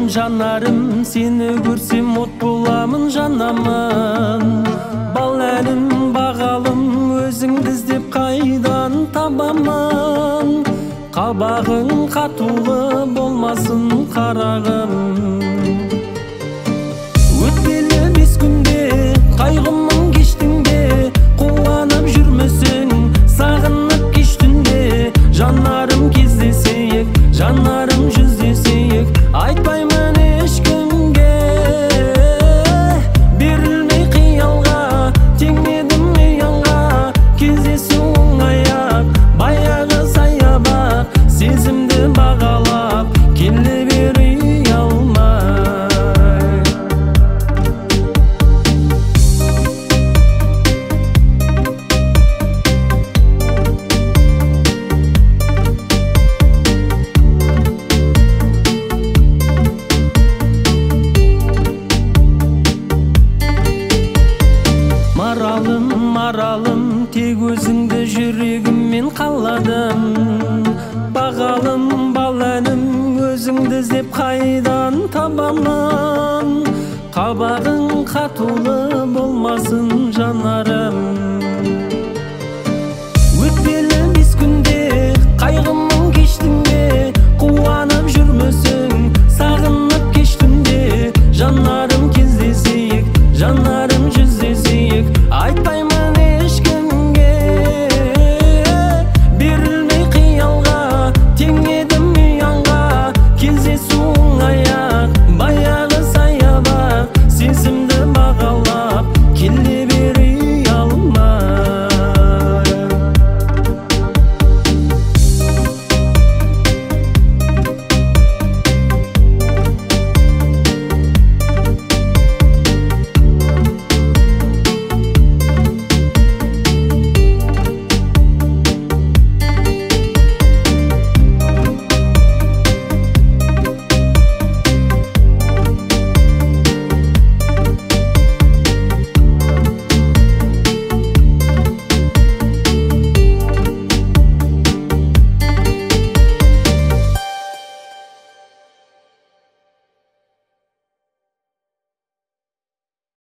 жанарым, сені көрсем от боламын, жанамын. Бал әлім, бағалым, өзіңді іздеп қайдан табамын. Қабағың қатулы болмасын, қарағым. Өтпелі бес күнде қайғымын кештің бе, қуанып жүрмесің, сағынып кеш түнде. Жанарым, кездесейік, жанарым, жүздесейік, айтпаймын ешкімге. Берілмей қиялға, теңедім ұянға, кездесу оңай-ақ, баяғы саябақ, сезімді бағалап, келе бер ұялмай. Маралым, тек өзіңді жүрегіммен қаладым. Бағалым, бал әнім, өзіңді іздеп қайдан табамын. Қабағың қатулы болмасын, жанарым. Өтпелі бес күнде қайғымын кештің бе, қуанып жүрмесің, сағынып кеш түнде. Жанарым, кездесейік, жанарым, жүздесейік, айтпаймын